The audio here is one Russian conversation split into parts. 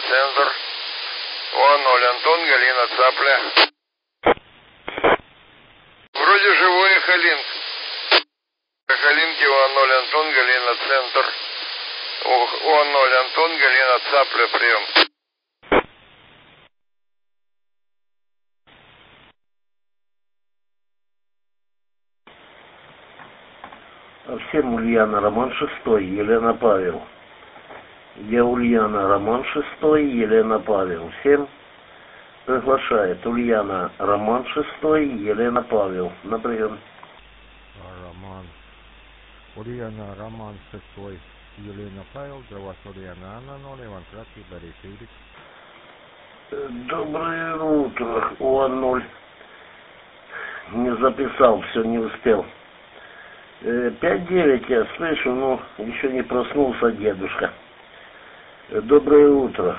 центр. УА-0, Антон, Галина, Цапля. Вроде живой Халинк. Халинки, УА-0, Антон, Галина, центр. УА-0, Антон, Галина, Цапля, прием. Всем Ульяна, Роман 6, Елена, Павел. Я Ульяна, Роман 6, Елена, Павел. Всем приглашает Ульяна, Роман 6, Елена, Павел. На прием. Роман. Ульяна, Роман 6, Елена, Павел. Для вас Ульяна, Анна 0, Иван Краткий, Борис Игорь. Доброе утро, УА-0. Не записал, все не успел. 5-9 я слышу, но еще не проснулся дедушка. Доброе утро.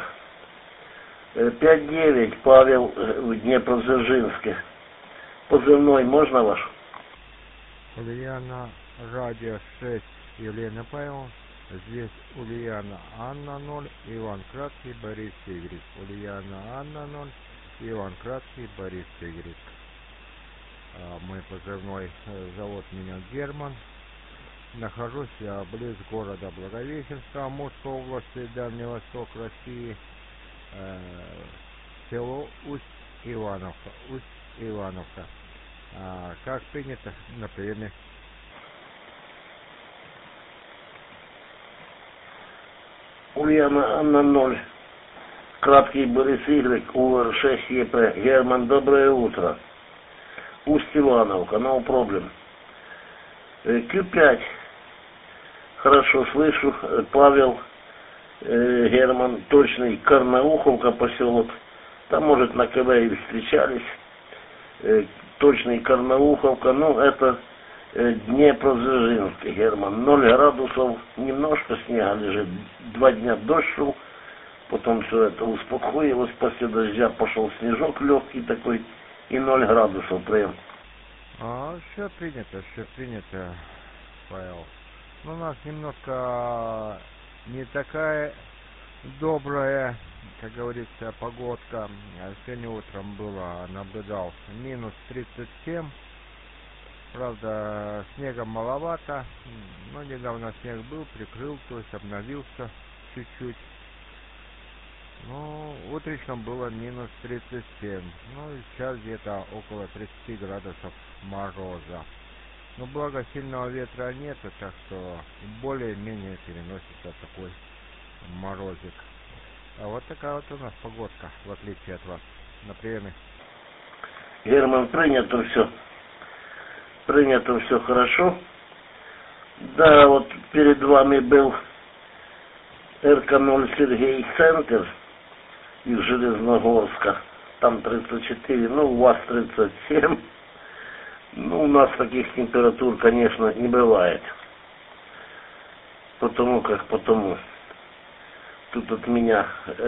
5-9, Павел в Днепродзержинске. Позывной можно ваш? Ульяна, радио 6, Елена, Павел. Здесь Ульяна, Анна 0, Иван Краткий, Борис Игорь. Ульяна, Анна 0, Иван Краткий, Борис Игорь. Мой позывной, зовут меня Герман. Нахожусь я близ города Благовещенска, Амурской области, Дальний Восток России, село Усть-Ивановка. Усть-Ивановка. Как принято на приеме. Ульяна, Анна 0, Краткий, Борис Игорь, УР-6 ЕП. Герман, доброе утро. Усть-Ивановка, no problem. Q5. Хорошо слышу. Павел, Герман, точный, Карнауховка поселок. Там, может, на КВ и встречались. Точный, Карнауховка. Ну, это Днепродзержинский, Герман. 0 градусов, немножко снега лежит. 2 дня дождь шел. Потом все это успокоилось. После дождя пошел снежок легкий такой. И 0 градусов прям. Все принято, Павел. Но у нас немножко не такая добрая, как говорится, погодка. Сегодня утром наблюдал минус 37. Правда, снега маловато. Но недавно снег был, прикрыл, то есть обновился чуть-чуть. Ну, утречном было минус 37. Ну, и сейчас где-то около 30 градусов мороза. Но благо сильного ветра нет, так что более-менее переносится такой морозик. А вот такая вот у нас погодка, в отличие от вас. На приеме. Герман, принято все. Принято все хорошо. Да, вот перед вами был РК-0 Сергей, центр из Железногорска. Там 34, ну у вас 37. Ну, у нас таких температур, конечно, не бывает. Потому. Тут от меня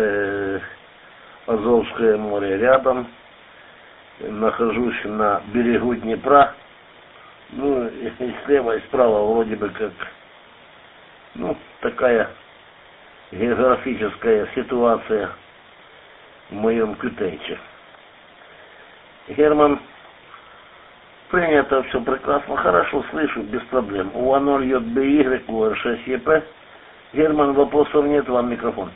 Азовское море рядом. Нахожусь на берегу Днепра. Ну, и слева, и справа вроде бы как, ну, такая географическая ситуация в моем Кютенче. Герман, принято все прекрасно, хорошо слышу, без проблем. УА-0 ЙБY, УР-6 ЕП. Герман, вопросов нет, вам микрофон.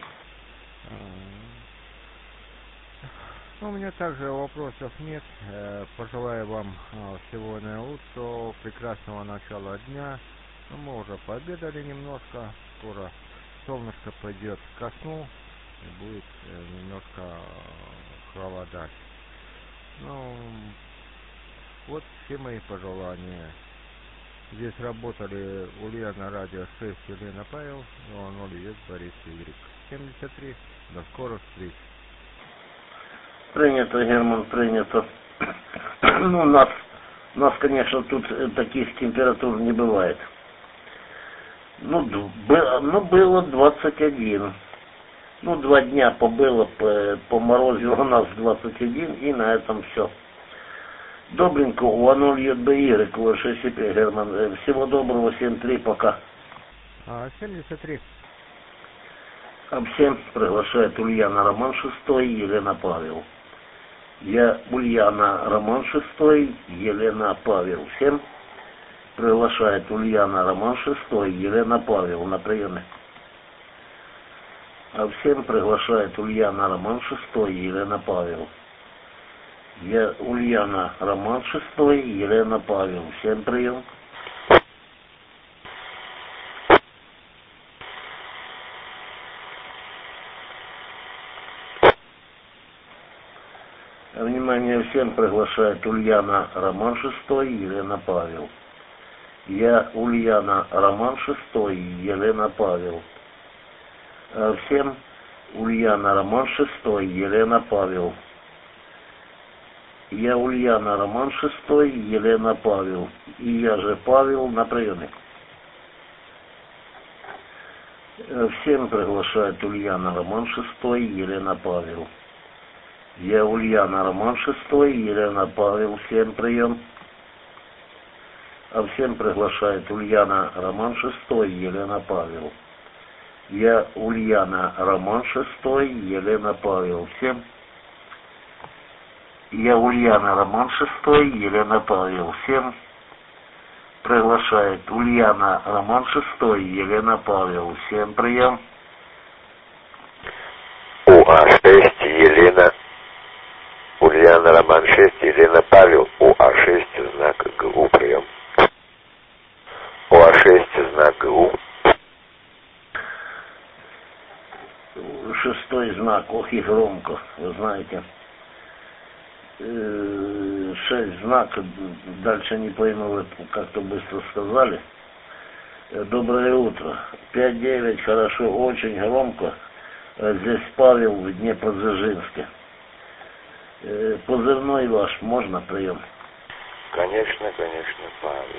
У меня также вопросов нет. Пожелаю вам всего наилучшего, прекрасного начала дня. Мы уже пообедали немножко, скоро солнышко пойдет ко сну и будет немножко холодать. Ну, вот все мои пожелания. Здесь работали Ульяна, радио 6, Елена, Павел, УА-0 Борис Игорь. 73. До скорых встреч. Принято, Герман, принято. Ну, у нас, конечно, тут таких температур не бывает. Ну, было 21. Ну, 2 дня побыло, поморозило у нас 21, и на этом все. Добренько, УА-0 ЙБY, УР-6 ЕП, Герман. Всего доброго, 7-3, пока. 73. А всем приглашает Ульяна Роман 6, Елена Павел. Я Ульяна Роман 6, Елена Павел. Всем приглашает Ульяна Роман 6, Елена Павел на приеме. А всем приглашает Ульяна Роман 6, Елена Павел. Я Ульяна Роман 6, Елена Павел. Всем прием. Внимание, всем приглашает Ульяна Роман 6, Елена Павел. Я Ульяна Роман 6, Елена Павел. Всем Ульяна Роман 6, Елена Павел. Я Ульяна Роман 6, Елена Павел. И я же Павел на приеме. Всем приглашает Ульяна Роман 6, Елена Павел. Я Ульяна Роман 6, Елена Павел. Всем прием. А всем приглашает Ульяна Роман 6, Елена Павел. Я Ульяна Роман 6, Елена Павел. Всем. Я Ульяна Роман 6, Елена Павел. Всем приглашает Ульяна Роман 6, Елена Павел. Всем прием. УА-6, Елена. Ульяна Роман 6, Елена Павел. УА-6, знак ГУ, прием. УА-6, знак ГУ. 6 знак, ох и громко, вы знаете. 6 знак, дальше не пойму, вы как-то быстро сказали. Доброе утро. 5-9, хорошо, очень громко. Здесь Павел в Днепродзержинске. Позывной ваш, можно прием? Конечно, Павел.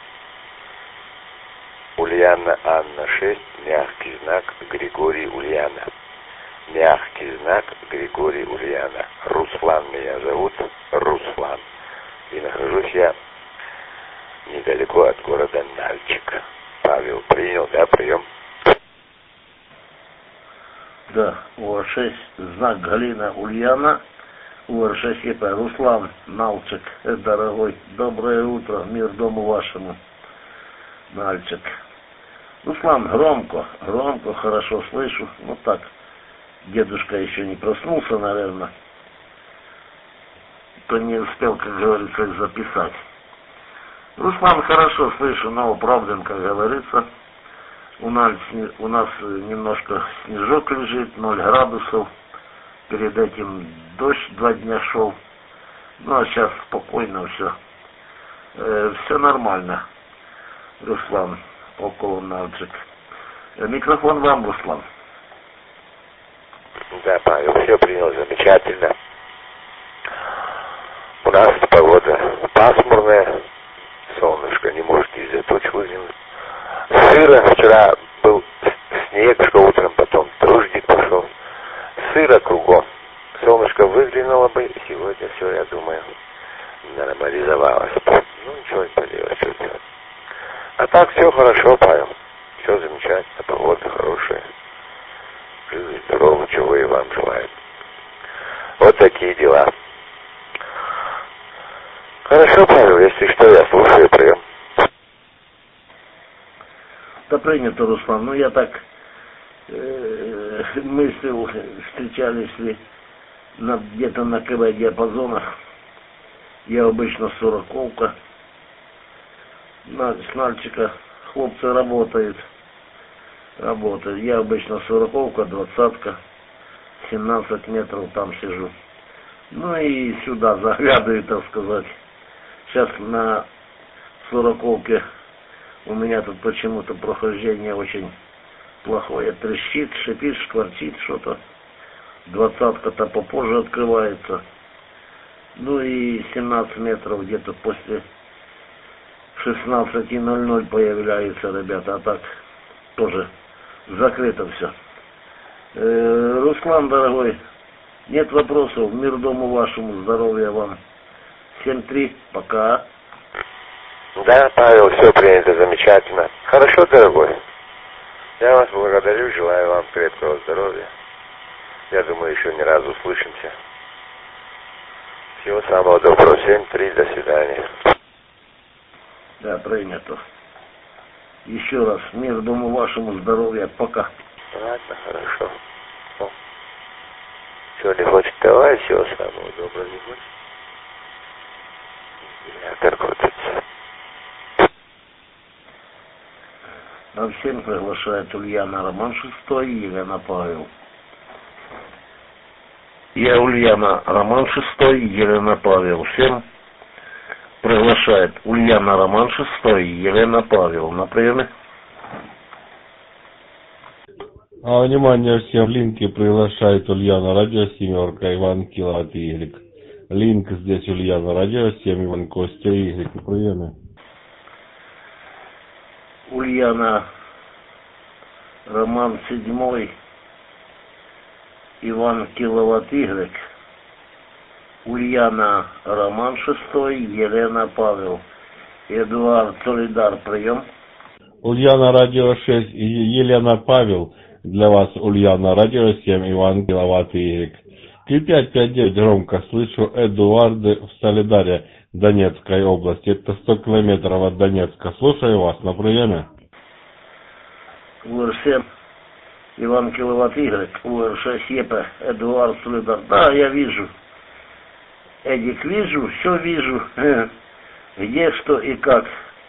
Ульяна Анна 6, мягкий знак Григорий Ульяна. Мягкий знак Григорий Ульяна. Руслан меня зовут, Руслан. И нахожусь я недалеко от города Нальчик. Павел принял, да, прием? Да, УА-6, знак Галина Ульяна. УА-6 ЕП, Руслан Нальчик, дорогой, доброе утро, мир дому вашему, Нальчик. Руслан, громко, хорошо слышу, вот так. Дедушка еще не проснулся, наверное, то не успел, как говорится, их записать. Руслан, хорошо слышу, но оправдан, как говорится. У нас немножко снежок лежит, 0 градусов. Перед этим дождь 2 дня шел. Ну, а сейчас спокойно все. Все нормально, Руслан, около Нальчик. Микрофон вам, Руслан. Да, Павел, все принял замечательно. У нас погода пасмурная, солнышко не может из-за туч выглянуть. Сыро, вчера был снег, что утром, потом дождик пошел. Сыро кругом. Солнышко выглянуло бы, и сегодня все, я думаю, нормализовалось. Ну, ничего не поделать, что делать. А так все хорошо, Павел. Все замечательно, погода хорошая. Живы, здоровы, чего и вам желаю. Вот такие дела. Хорошо, Павел, если что, я слушаю, прием. Да принято, Руслан. Ну, я так мыслил, встречались ли где-то на КВ-диапазонах. Я обычно 40-ка. С Нальчика хлопцы работают. Я обычно 40-ка, 20-ка. 17 метров там сижу. Ну и сюда заглядываю, так сказать. Сейчас на 40-ке у меня тут почему-то прохождение очень плохое. Трещит, шипит, шкварчит что-то. 20-ка-то попозже открывается. Ну и 17 метров где-то после 16:00 появляются ребята. А так тоже закрыто все. Руслан, дорогой, нет вопросов. Мир дому вашему, здоровья вам. 7-3, пока. Да, Павел, все принято замечательно. Хорошо, дорогой. Я вас благодарю, желаю вам крепкого здоровья. Я думаю, еще не раз услышимся. Всего самого доброго. 7-3, до свидания. Да, принято. Еще раз, мир дому вашему, здоровья, пока. Ладно, хорошо. Ну, все, не хочет, давай, всего самого доброго, не хочет. Вентилятор крутится. На всем приглашает Ульяна Роман 6 и Елена Павел. Я Ульяна Роман 6 и Елена Павел. Всем приглашает Ульяна Роман 6 и Елена Павел. На приеме. Внимание всем, линки приглашает Ульяна Радио Семерка, Иван Киловатт Y. Линк здесь Ульяна Радио 7, Иван Костя Y. На приеме. Ульяна Роман 7, Иван Киловатт Y. Ульяна Роман 6, Елена Павел. Эдуард Солидар, прием. Ульяна Радио 6 и Елена Павел. Для вас Ульяна Радио 7, Иван Киловатт Y. К559 громко слышу. Эдуард в Солидаре, Донецкой области. Это 100 километров от Донецка. Слушаю вас, на приеме. УР-7, Иван Киловатт Y, УР-6, ЕП, Эдуард Солидар. Да, я вижу. Эдик, вижу, все вижу. Где, что и как.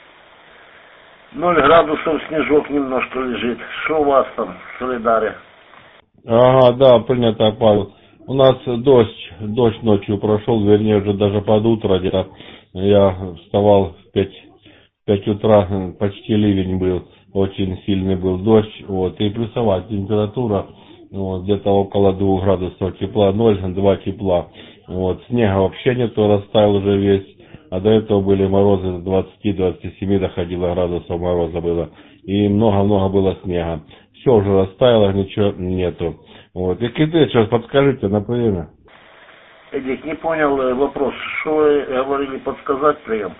0 градусов, снежок немножко лежит. Что у вас там в Солидаре? Ага, да, принято, Павел. У нас дождь ночью прошел, вернее, уже даже под утро где-то. Я вставал в 5 утра, почти ливень был, очень сильный был дождь, вот, и плюсовая температура, вот, где-то около 2 градусов тепла, 0-2 тепла, вот, снега вообще нету, растаял уже весь, а до этого были морозы до 20-27 доходило градусов мороза было, и много-много было снега. Все уже растаяло, ничего нету. Вот. И киты, сейчас подскажите на приеме. Эдик, не понял вопрос. Что вы говорили, подсказать прием?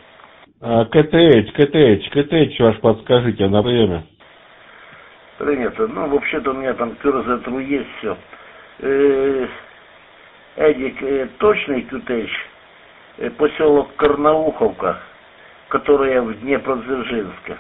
КТХ ваш подскажите на приеме. Принято. Ну, вообще-то у меня там кюрзетру есть все. Эдик, точный КТХ, поселок Карнауховка, которая в Днепродзержинске.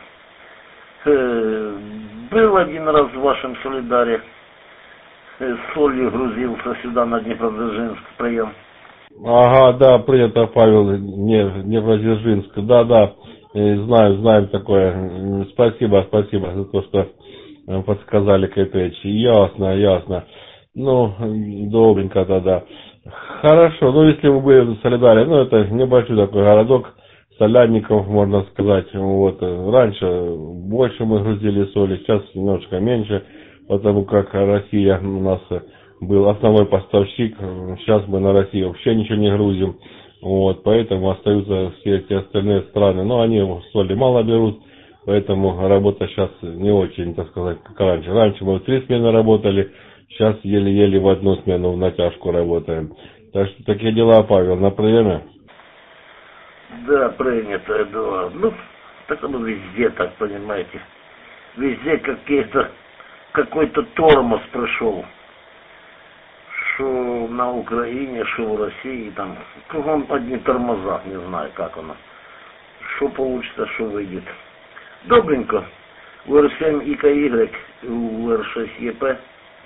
Был один раз в вашем Солидаре, с солью грузился сюда на Днепродзержинск, прием. Ага, да, принято, Павел, Днепродзержинск, да, знаем такое. Спасибо за то, что подсказали КТЧ. Ясно. Ну, добренько тогда. Хорошо, ну если вы были в Солидаре, ну это небольшой такой городок, Солянников, можно сказать, вот, раньше больше мы грузили соли, сейчас немножко меньше, потому как Россия у нас был основной поставщик, сейчас мы на Россию вообще ничего не грузим, вот, поэтому остаются все эти остальные страны, но они соли мало берут, поэтому работа сейчас не очень, так сказать, как раньше. Раньше мы в 3 смены работали, сейчас еле-еле в 1 смену в натяжку работаем. Так что такие дела, Павел, на приеме. Да, принято, Эдуард. Ну, так оно везде, так понимаете. Везде какой-то тормоз пришел. Что на Украине, что в России, там, кругом одни тормоза, не знаю, как оно. Что получится, что выйдет. Добренько. УР-7 ИКY, УР-6 ЕП.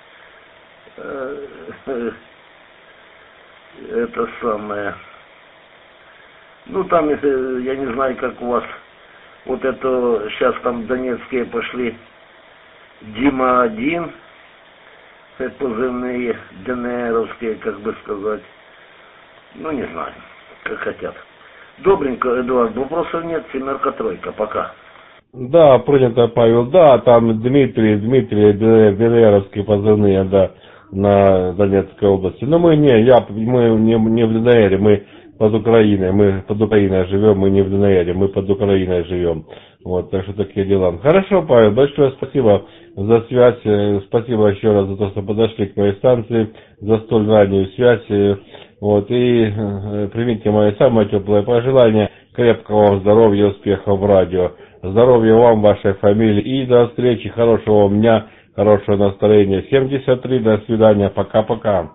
Это самое... Ну, там, я не знаю, как у вас, вот это, сейчас там донецкие пошли, Дима-1, позывные, ДНРовские, как бы сказать, ну, не знаю, как хотят. Добренько, Эдуард, вопросов нет, 7-3, пока. Да, принято, Павел, да, там Дмитрий, ДНРовские позывные, да, на Донецкой области. Но мы не в ДНР, мы под Украиной живем, мы не в ДНР, мы под Украиной живем. Вот, так что такие дела. Хорошо, Павел, большое спасибо за связь, спасибо еще раз за то, что подошли к моей станции, за столь раннюю связь. Вот, и примите мои самые теплые пожелания. Крепкого вам здоровья, успехов в радио. Здоровья вам, вашей фамилии. И до встречи, хорошего вам дня, хорошего настроения. 73, до свидания, пока-пока.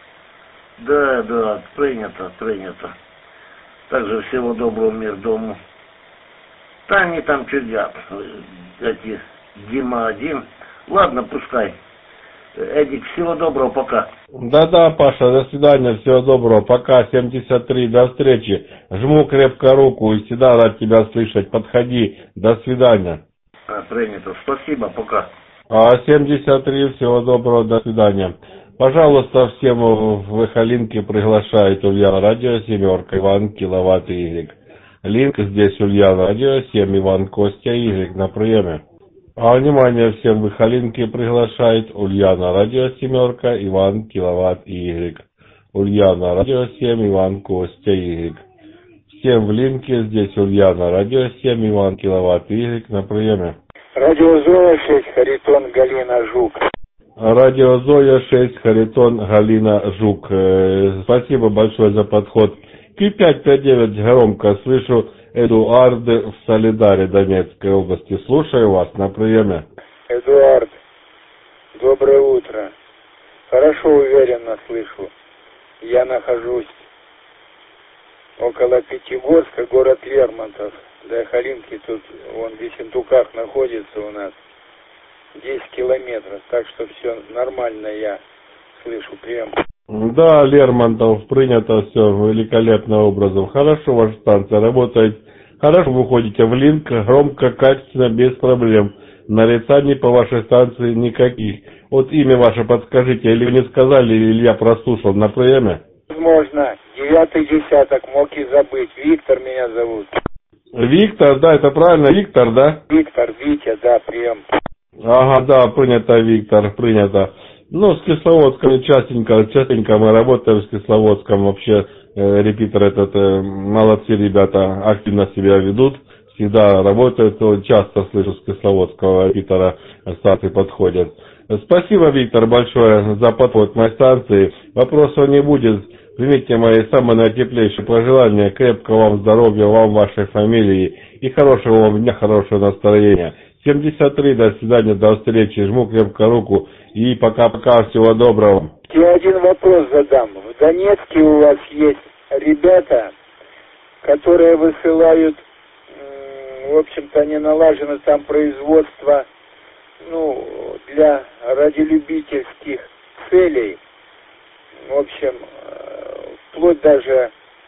Да, принято. Также всего доброго, мир дому. Да они там чудят, эти Дима один. Ладно, пускай. Эдик, всего доброго, пока. Да, Паша, до свидания, всего доброго, пока, 73, до встречи. Жму крепко руку и всегда рад тебя слышать. Подходи, до свидания. Принято, спасибо, пока. 73, всего доброго, до свидания. Пожалуйста, всем в Эхолинке приглашает Ульяна Радио, 7, Иван, Киловатт Y. Линк здесь Ульяна Радио, 7, Иван, Костя, Y на приеме. Внимание, всем в Эхолинке приглашает Ульяна Радио, 7, Иван, Киловатт Y. Ульяна Радио, 7, Иван, Костя, Y. Всем в линке здесь Ульяна Радио, 7, Иван, Киловатт Y на приеме. Радио Зоя 6, Харитон, Галина, Жук. Радио Зоя 6, Харитон, Галина, Жук. Спасибо большое за подход. Q559 громко слышу. Эдуард в Солидаре, Донецкой области. Слушаю вас на приеме. Эдуард, доброе утро. Хорошо, уверенно слышу. Я нахожусь около Пятигорска, город Лермонтов. До Эхолинки тут, вон в Ессентуках находится у нас 10 километров. Так что все нормально, я слышу прием. Да, Лермонтов, принято все великолепным образом. Хорошо, ваша станция работает. Хорошо, вы ходите в линк, громко, качественно, без проблем. Нарицаний по вашей станции никаких. Вот имя ваше подскажите, или вы не сказали, или я прослушал на приеме? Возможно, 9-й десяток, мог и забыть. Виктор меня зовут. Виктор, да, это правильно, Виктор, да? Виктор, Витя, да, прием. Ага, да, принято, Виктор, принято. Ну, с Кисловодском частенько мы работаем с Кисловодском, вообще репитер этот, молодцы ребята, активно себя ведут, всегда работают, часто слышу с Кисловодского репитера станции подходят. Спасибо, Виктор, большое за подход к моей станции, вопросов не будет, примите мои самые наитеплейшие пожелания, крепкого вам здоровья, вам, вашей фамилии и хорошего вам дня, хорошего настроения. 73, до свидания, до встречи, жму крепко руку и пока-пока, всего доброго. Я один вопрос задам. В Донецке у вас есть ребята, которые высылают, в общем-то, не налажено там производство, для радиолюбительских целей, в общем, вплоть даже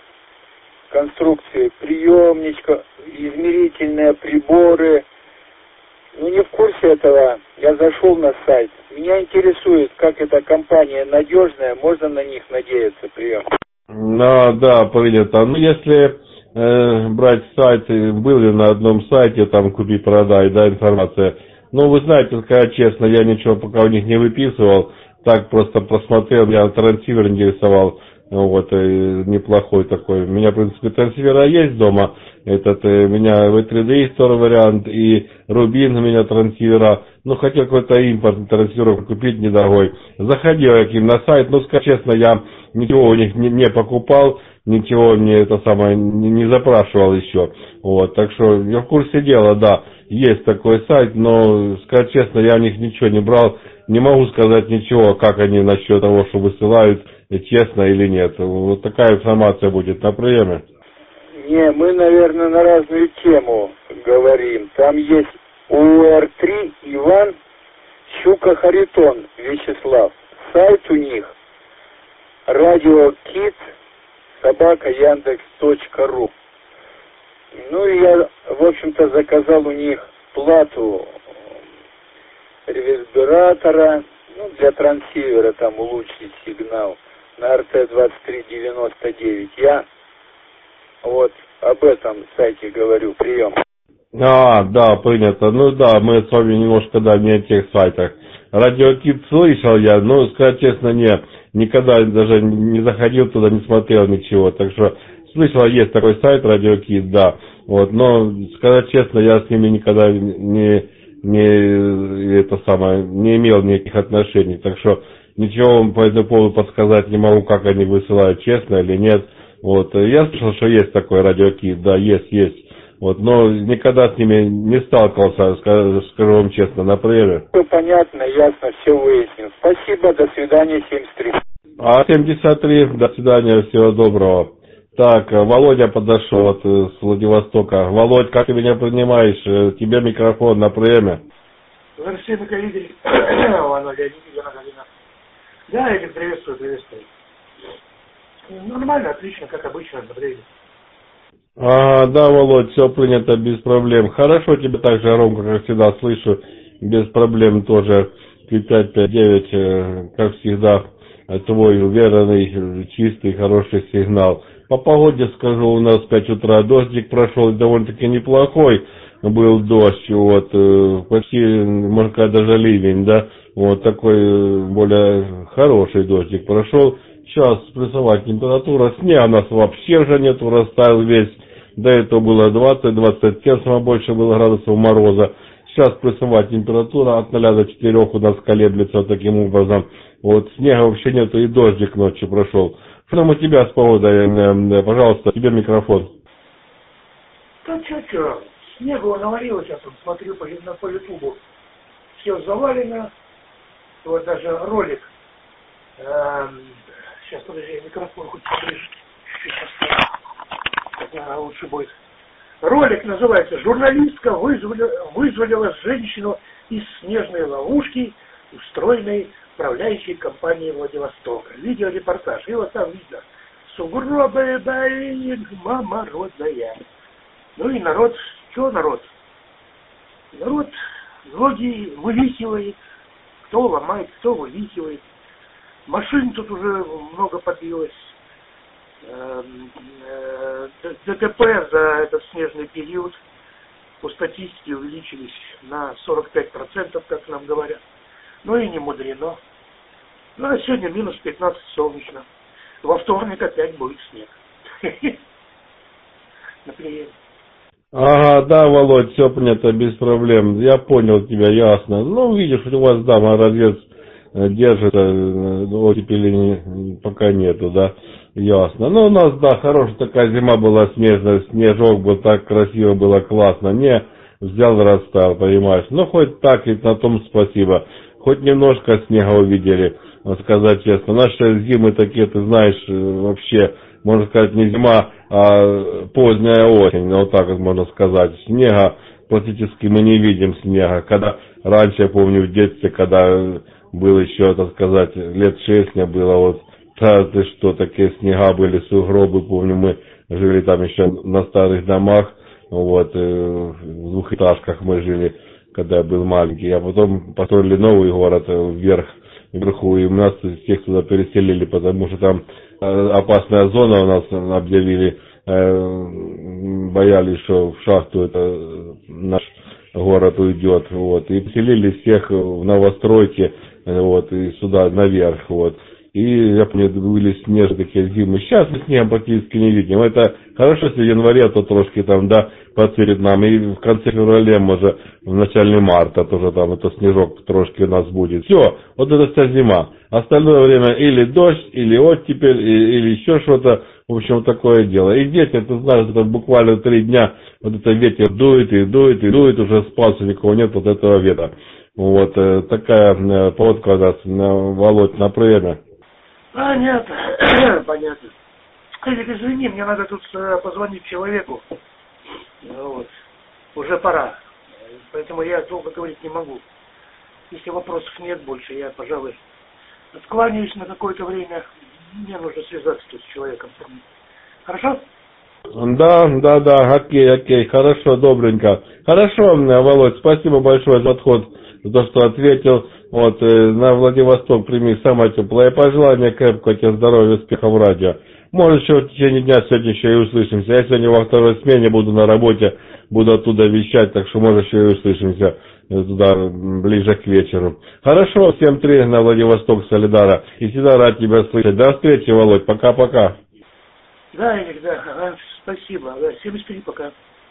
конструкции приемничка, измерительные приборы. Не в курсе этого, я зашел на сайт. Меня интересует, как эта компания надежная, можно на них надеяться, прием. Да, принято. Если брать сайт, был ли на одном сайте, там купи-продай, да, информация. Вы знаете, сказать честно, я ничего пока у них не выписывал, так просто просмотрел, меня трансивер интересовал. Неплохой такой. У меня, в принципе, трансивера есть дома. У меня V3D второй вариант, и Рубин у меня трансивера. Хотел какой-то импортный трансивер купить недорогой. Заходил я к ним на сайт, сказать честно, я ничего у них не покупал, ничего мне не запрашивал еще. Так что я в курсе дела, да, есть такой сайт, но, сказать честно, я у них ничего не брал. Не могу сказать ничего, как они насчет того, что высылают, честно или нет. Вот такая информация будет на приеме. Не, мы, наверное, на разную тему говорим. Там есть УР-3 Иван, Щука Харитон Вячеслав. Сайт у них RadioKit @Яндекс.ру. И я, в общем-то, заказал у них плату ревербератора, для трансивера там улучшить сигнал на RT-2399. Я об этом сайте говорю, прием. Да, принято. Да, мы с вами немножко, не о тех сайтах. RadioKit слышал я, сказать честно, никогда даже не заходил туда, не смотрел ничего. Так что слышал, есть такой сайт RadioKit, да. Но сказать честно, я с ними никогда не имел никаких отношений. Так что ничего вам по этому поводу подсказать не могу, как они высылают, честно или нет. Вот, я слышал, что есть такой радиокит, да, есть. Вот, но никогда с ними не сталкивался, скажу вам честно, на приеме. Все понятно, ясно, все выяснил. Спасибо, до свидания, 73. А 73, до свидания, всего доброго. Так, Володя подошел с Владивостока. Володь, как ты меня принимаешь? Тебе микрофон на приеме. Алексей Миколидович, Володя, Галина. Да, я тебя приветствую. Нормально, отлично, как обычно, на приеме. Да, Володь, все принято без проблем. Хорошо тебя так же громко, как всегда, слышу. Без проблем тоже. 5559, как всегда, твой уверенный, чистый, хороший сигнал. По погоде скажу, у нас в 5 утра дождик прошел, довольно-таки неплохой был дождь, вот, почти, можно сказать, даже ливень, да, вот такой более хороший дождик прошел. Сейчас плюсовая температура, снега у нас вообще уже нету, растаял весь, до этого было 20-27, самое больше было градусов мороза. Сейчас плюсовая температура от 0 до 4 у нас колеблется таким образом. Вот снега вообще нету и дождик ночью прошел. Что там у тебя с погодой? Пожалуйста, тебе микрофон. Да что, снегу навалилось, я тут смотрю по ютубу. Все завалено. Вот даже ролик. Сейчас, подожди, микрофон хоть поближе. Сейчас лучше будет. Ролик называется «Журналистка вызволила женщину из снежной ловушки, устроенной управляющей компанией Владивостока». Видеорепортаж. И вот там видно. Сугробы, мама родная. Ну и народ. Что народ? Народ ноги вывихивает. Кто ломает, кто вывихивает. Машин тут уже много подбилось. ДТП за этот снежный период по статистике увеличились на 45%, как нам говорят. Ну и не мудрено. Ну а сегодня минус 15 солнечно. Во вторник опять будет снег. Например. Ага, да, Володь, все понятно, без проблем. Я понял тебя, ясно. Ну, видишь, у вас, да, морозец держится, оттепели пока нету, да, ясно. Ну, у нас, да, хорошая такая зима была снежная, снежок был, так красиво было, классно. Не взял, растаял, понимаешь. Ну, хоть так, и на том спасибо. Хоть немножко снега увидели, сказать честно. Наши зимы такие, ты знаешь, вообще, можно сказать, не зима, а поздняя осень, вот так вот можно сказать. Снега практически мы не видим снега. Когда раньше, я помню, в детстве, когда был еще, так сказать, лет 6 мне было, вот, да, ты что, такие снега были, сугробы, помню, мы жили там еще на старых домах, вот, в двухэтажках мы жили, когда я был маленький, а потом построили новый город вверху, и нас всех туда переселили, потому что там опасная зона у нас объявили, боялись, что в шахту это наш город уйдет, вот, и поселили всех в новостройке, вот, и сюда наверх, вот. И, я помню, были снежные такие зимы. Сейчас мы снега практически не видим. Это хорошо, если в январе, то трошки там, да, подсветит нам. И в конце февраля, может, в начале марта тоже там это снежок трошки у нас будет. Все, вот это вся зима. Остальное время или дождь, или оттепель, или еще что-то. В общем, такое дело. И ветер, ты знаешь, это буквально 3 дня, вот это ветер дует и дует и дует, уже спался, никого нет вот этого ветра. Вот, такая поводка у нас, Володь, на время. Понятно, понятно. Извини, мне надо тут позвонить человеку. Вот. Уже пора. Поэтому я долго говорить не могу. Если вопросов нет больше, я, пожалуй, откланяюсь на какое-то время. Мне нужно связаться тут с человеком. Хорошо? Да, окей, хорошо, добренько. Хорошо, Володь, спасибо большое за подход, за то, что ответил. Вот, на Владивосток прими самое теплое пожелание, крепкого тебе здоровья, успехов в радио. Может, еще в течение дня сегодня еще и услышимся. Я сегодня во второй смене буду на работе, буду оттуда вещать, так что, может, еще и услышимся туда ближе к вечеру. Хорошо, всем 3 на Владивосток, Солидара. И всегда рад тебя слышать. До встречи, Володь, пока-пока. Да, Эрик, да, спасибо. Да, 73 пока.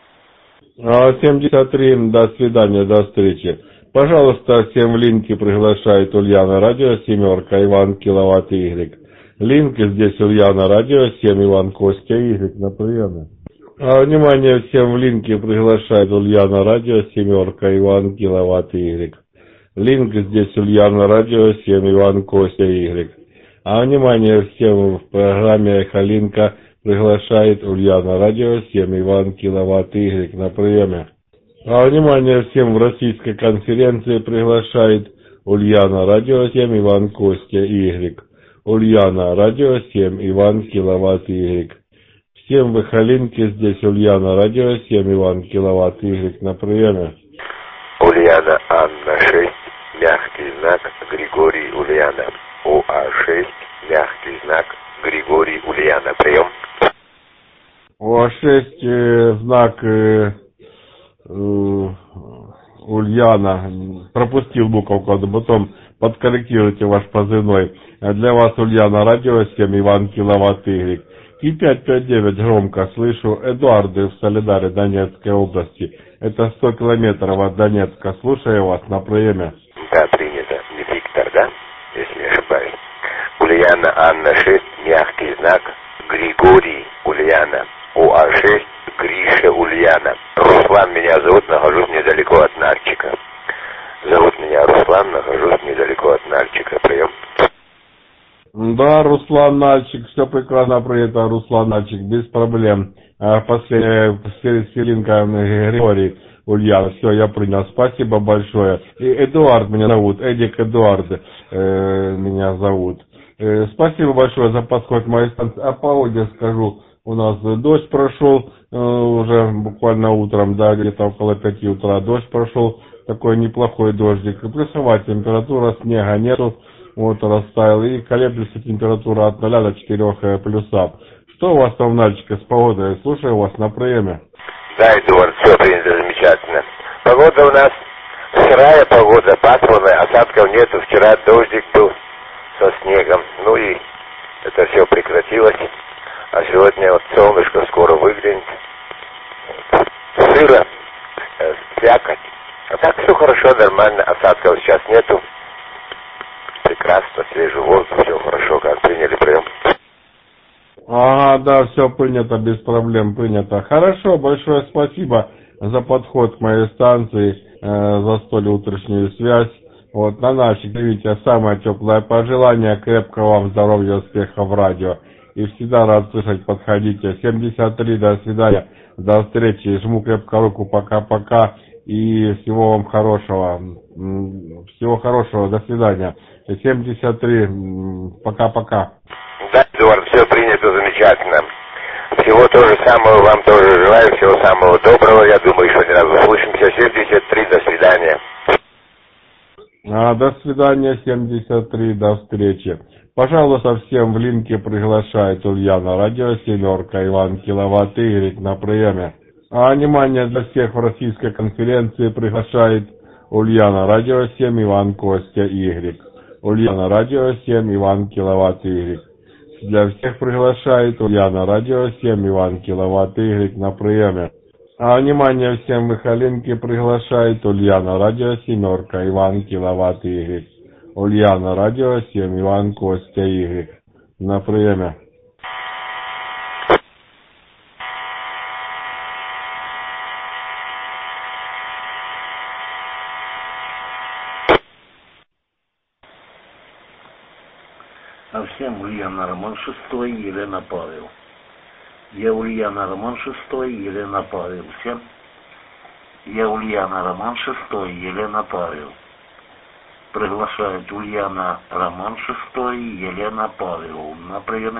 73, до свидания, до встречи. Пожалуйста, всем в линке приглашает Ульяна, радио 7, Иван, Киловатт Y. Линк, здесь Ульяна, радио 7, Иван, Костя, Игорь на приеме. Внимание всем в линке приглашает Ульяна, радио 7, Иван, Киловатт, Игорь. Линк, здесь Ульяна, радио 7, Иван, Костя, Игорь. Внимание всем в программе Эхолинка приглашает Ульяна, радио 7, Иван, Киловатт, Игорь на приеме. Внимание всем в российской конференции приглашает Ульяна, радио 7, Иван, Костя, Игорь. Ульяна, радио 7, Иван, Киловатт, Игорь. Всем в Эхолинке, здесь Ульяна, радио 7, Иван, Киловатт, Игорь на приеме. Ульяна, Анна 6, мягкий знак, Григорий, Ульяна. УА6, мягкий знак, Григорий, Ульяна. Прием. УА6, знак Ульяна. Пропустил буковку, потом подкорректируйте ваш позывной. Для вас Ульяна, радио 7, Иван, Киловатт, Игорь. И 559 громко слышу. Эдуарды в Солидаре, Донецкой области. Это 100 километров от Донецка. Слушаю вас на приеме. Да, принято. Виктор, да? Если не ошибаюсь. Ульяна, Анна 6, мягкий знак, Григорий, Ульяна. УА6, Гриша, Ульяна. Руслан меня зовут, нахожусь недалеко от Нальчика. Зовут меня Руслан, нахожусь недалеко от Нальчика. Прием. Да, Руслан Нальчик, все прекрасно принято, Руслан Нальчик, без проблем. Последняя Селинка Григорий, Ульяна, все, я принял, спасибо большое. И Эдуард меня зовут, Эдик Эдуард меня зовут. Спасибо большое за подход к моей станции. А погоде скажу, у нас дождь прошел уже буквально утром, да, где-то около 5 утра дождь прошел, такой неплохой дождик. Плюсовая температура, снега нету. Вот, растаял, и колеблется температура от 0 до 4 плюса. Что у вас там, Нальчика, с погодой? Слушаю вас на приеме. Да, Эдуард, все принято, замечательно. Погода у нас сырая погода, пасмурная, осадков нету. Вчера дождик был со снегом, ну и это все прекратилось. А сегодня вот солнышко скоро выглянет. Сыро, слякоть. А так все хорошо, нормально, осадков сейчас нету. Прекрасно, свежий воздух, все хорошо, как приняли прием. Ага, да, все принято, без проблем принято. Хорошо, большое спасибо за подход к моей станции, за столь утреннюю связь. Вот, на наших, видите, самое теплое пожелание, крепкого вам здоровья, успеха в радио. И всегда рад слышать, подходите. 73, до свидания, до встречи, жму крепко руку, пока-пока. И всего вам хорошего, до свидания. 73, пока-пока. Да, Эдуард, все принято, замечательно. Всего того же самого вам тоже желаю, всего самого доброго. Я думаю, еще не раз услышимся. 73, до свидания. До свидания, 73, до встречи. Пожалуйста, всем в линке приглашает Ульяна, радио 7, Иван, Киловатт, Игорь на приеме. Внимание для всех в российской конференции приглашает Ульяна, радио 7, Иван, Костя, Игорь. Ульяна, радио 7, Иван, Киловатт, Игорь. Для всех приглашает Ульяна, радио 7, Иван, Киловатт, Игорь на приеме. Внимание всем в Эхолинке приглашает Ульяна, радио 7, Иван, Киловатт, Игорь. Ульяна, радио 7, Иван, Костя, Игорь на приеме. А всем Ульяна, Роман 6, Елена, Павел. Я Ульяна, Роман 6, Елена, Павел. Всем. Я Ульяна, Роман 6, Елена, Павел. Приглашает Ульяна, Роман 6, Елена, Павел на приеме.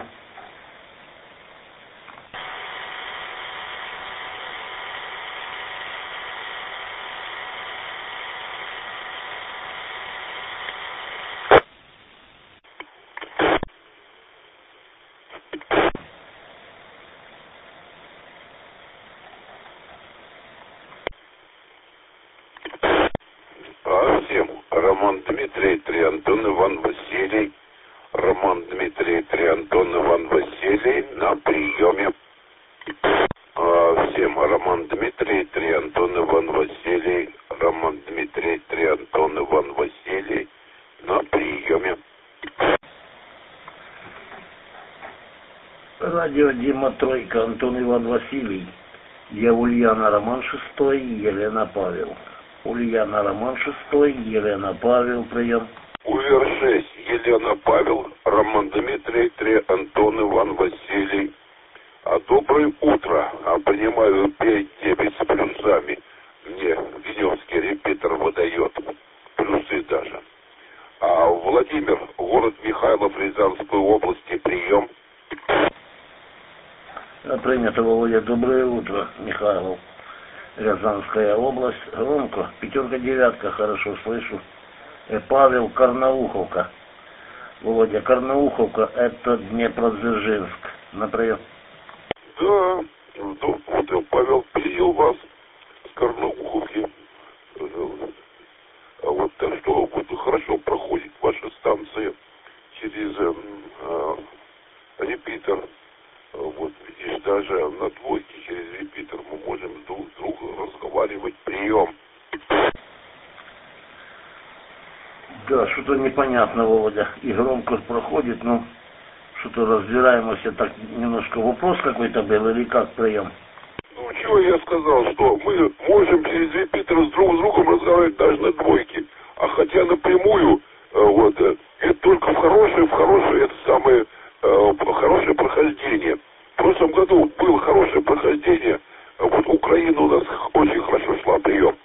Всем Роман Дмитрий, 3 Антон, Иван Василий. Роман Дмитрий, 3 Антон, Иван Василий на приеме. Всем Роман Дмитрий, 3 Антон, Иван Василий. Роман Дмитрий, 3 Антон, Иван Василий на приеме. Радио Дима Тройка, Антон Иван Василий. Я Ульяна, роман 6, Елена Павел. Ульяна, роман 6, Елена Павел, прием. УВР-6, Елена Павел, Роман Дмитрий, 3, Антон Иван Василий. Доброе утро. Принимаю 5-9 с плюсами. Мне Веневский репетитор выдает. Плюсы даже. Владимир, город Михайлов, Рязанской области, прием. Принято, Володя. Доброе утро, Михайлов. Рязанская область. Громко. 5-9, хорошо слышу. Павел, Карнауховка. Володя, Карнауховка, это Днепродзержинск. На прием. Да, вот Павел принял вас с Карнауховки. Вот так что вот хорошо проходит ваша станция через репитер. Вот видишь, даже на двойке через репитер мы можем друг с другом разговаривать. Прием. Да, что-то непонятно, Володя. И громко проходит, но что-то разбираемся так немножко. Вопрос какой-то был или как прием? Ну, чего я сказал, что мы можем через репитер друг с другом разговаривать даже на двойке. А хотя напрямую, вот, это только в хорошее, это самое, хорошее прохождение. В прошлом году было хорошее прохождение, вот Украина у нас очень хорошо шла, прием.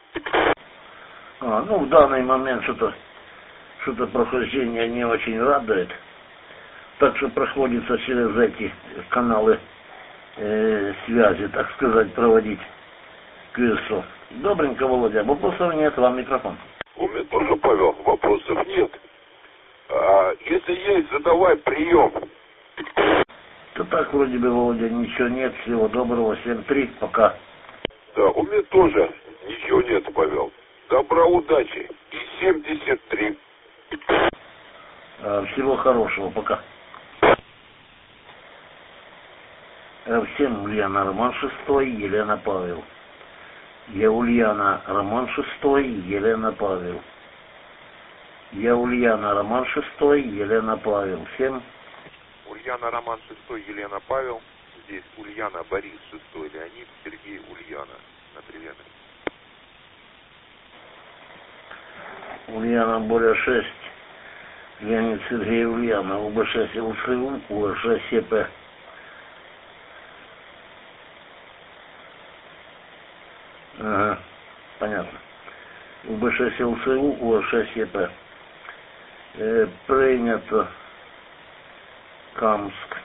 Ну, в данный момент что-то прохождение не очень радует. Так что приходится через эти каналы связи, так сказать, проводить КСО. Добренько, Володя. Вопросов нет, вам микрофон. У меня тоже, Павел, вопросов нет. Если есть, задавай, прием. Да так, вроде бы, Володя, ничего нет. Всего доброго. 7-3. Пока. Да, у меня тоже ничего нет, Павел. Добра, удачи. И 73. Всего хорошего. Пока. Всем Ульяна, роман 6, Елена Павел. Я Ульяна, роман 6, Елена Павел. Я Ульяна, роман 6, Елена Павел. Всем. Ульяна, роман 6, Елена Павел. Здесь Ульяна, Борис 6, Леонид, Сергей, Ульяна. На привет. Ульяна, Боря 6, Леонид, Сергей, Ульяна. УБ6 ЛЦУ, УР6 ЕП. Ага, понятно. УБ6 ЛЦУ, УР6 ЕП. Принято. Камск.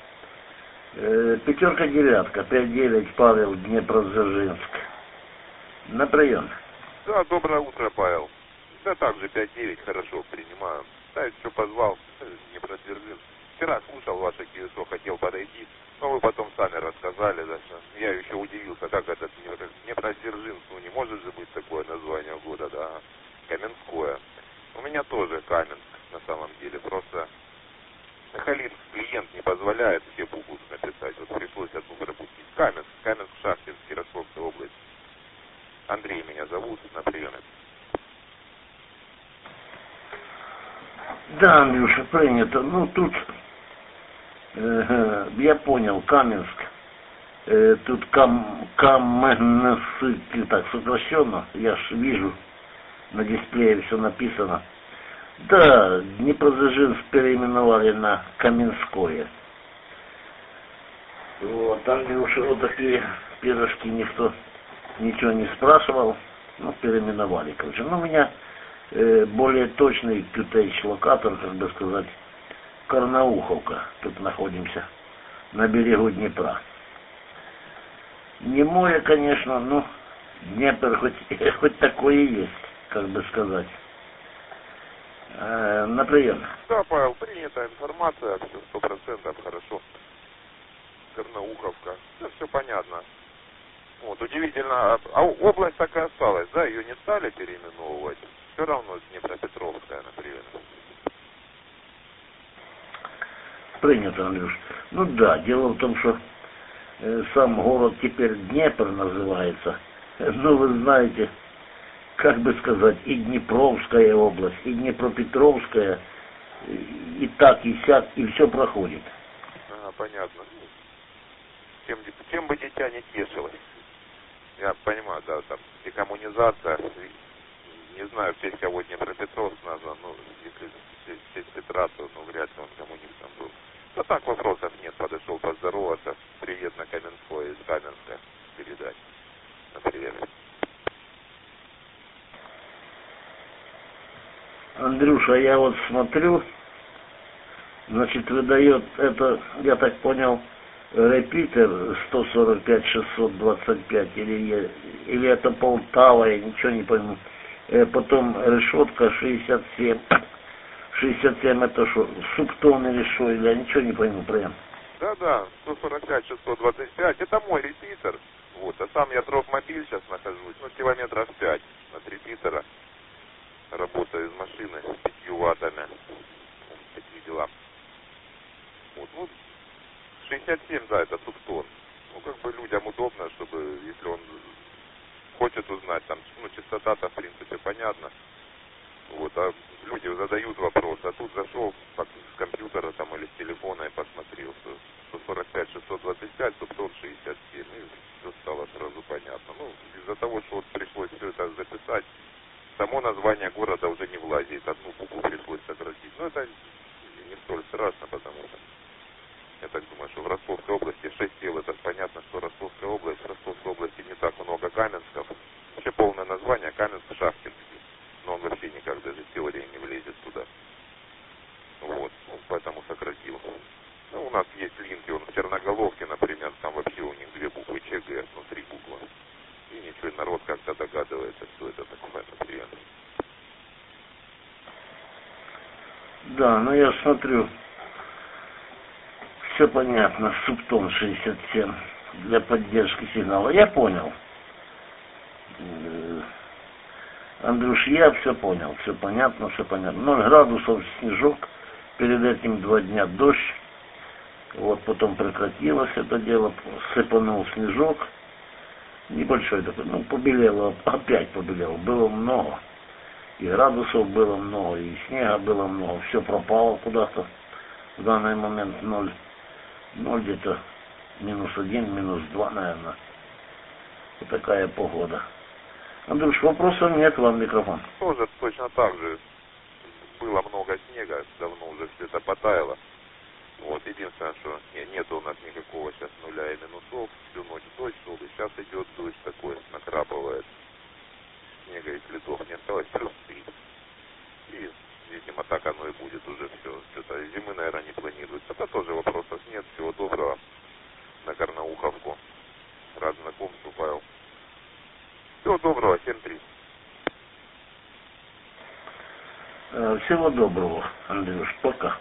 5-9, 5-9, Павел, Днепродзержинск. На прием. Да, доброе утро, Павел. Да, также 5-9, хорошо, принимаю. Да, еще позвал, Днепродзержинск. Вчера слушал ваше КСО, хотел подойти, но вы потом сами рассказали, да, что я еще удивился, как это Днепродзержинск, ну не может же быть такое название года, да, Каменское. У меня тоже Каменск, на самом деле, просто Сахалин клиент не позволяет все буквы написать, вот пришлось одну пропустить. Каменск-Шахтинск, Ярославская область. Андрей меня зовут, на приеме. Да, Андрюша, принято. Ну, тут, я понял, Каменск. Тут Каменск, так, сокращенно. Я ж вижу, на дисплее все написано. Да, Днепродзержинск переименовали на Каменское. Вот, Андрюша, вот такие пирожки никто ничего не спрашивал. Ну, переименовали, короче. Ну, у меня более точный QTH-локатор, как бы сказать, Карнауховка. Тут находимся, на берегу Днепра. Не море, конечно, но Днепр хоть такое и есть, как бы сказать. На прием. Да, Павел, принята информация, все 100% хорошо. Карнауховка, да, все понятно. Вот, удивительно, а область так и осталась, да, ее не стали переименовывать. Все равно Днепропетровская, например. Принято, Андрюш. Ну да, дело в том, что сам город теперь Днепр называется. Ну, вы знаете, как бы сказать, и Днепровская область, и Днепропетровская, и так, и сяк, и все проходит. понятно. Чем бы дитя не тешилось. Я понимаю, да, там декоммунизация, не знаю, в честь кого Днепропетровск назван, ну, если в честь Петра, то, ну, вряд ли он коммунистом был. Да так, вопросов нет, подошел поздороваться, привет на Каменской из Каменска передать, например. Андрюша, я вот смотрю, значит, выдает это, я так понял, репитер 145-625, или это Полтава, я ничего не пойму. Потом решетка 67. 67 это что, субтон или что, или я ничего не пойму прям. Да, 145-625, это мой репитер. Вот, а сам я дроп-мобиль сейчас нахожусь, ну, километров 5 от репитера. Работаю из машины с 5 ваттами. Такие дела. Вот, ну, 67, да, это субтон. Ну, как бы людям удобно, чтобы, если он хочет узнать, там, ну, частота-то, в принципе, понятно. Вот, а люди задают вопрос, а тут зашел с компьютера там или с телефона и посмотрел, что 145-625, субтон 67, и все стало сразу понятно. Ну, из-за того, что вот пришлось все это записать, само название города уже не влазит, одну букву пришлось сократить. Но это не столь страшно, потому что я так думаю, что в Ростовской области 6 сел, это понятно, что Ростовская область, в Ростовской области не так много Каменсков. Вообще полное название Каменск-Шахтинский, но он вообще никак даже в теории не влезет туда. Вот, ну, поэтому сократил. Ну, у нас есть линки, он в Черноголовке, например, там вообще у них 2 буквы ЧГ, ну 3 буквы. И ничего, народ как-то догадывается, что это такое, например. Да, ну я смотрю, все понятно, субтон 67 для поддержки сигнала. Я понял. Андрюш, я все понял, все понятно, все понятно. 0 градусов, снежок, перед этим 2 дня дождь. Вот потом прекратилось это дело, сыпанул снежок. Небольшой такой, ну, побелело, опять побелело, было много. И градусов было много, и снега было много, все пропало куда-то. В данный момент 0 где-то, -1, -2, наверное. Вот такая погода. Андрюш, вопросов нет, вам микрофон. Тоже точно так же. Было много снега, давно уже все это потаяло. Вот, единственное, что нет у нас никакого сейчас нуля и минусов, всю ночь дождь шел, и сейчас идет дождь такой, накрапывает. Снега и следов не осталось, +3. И, видимо, так оно и будет уже все. Что-то зимы, наверное, не планируется. Это тоже вопросов нет. Всего доброго. На Карнауховку. Рад знакомству, Павел. Всего доброго, 7-3. Всего доброго, Андрюш. Пока.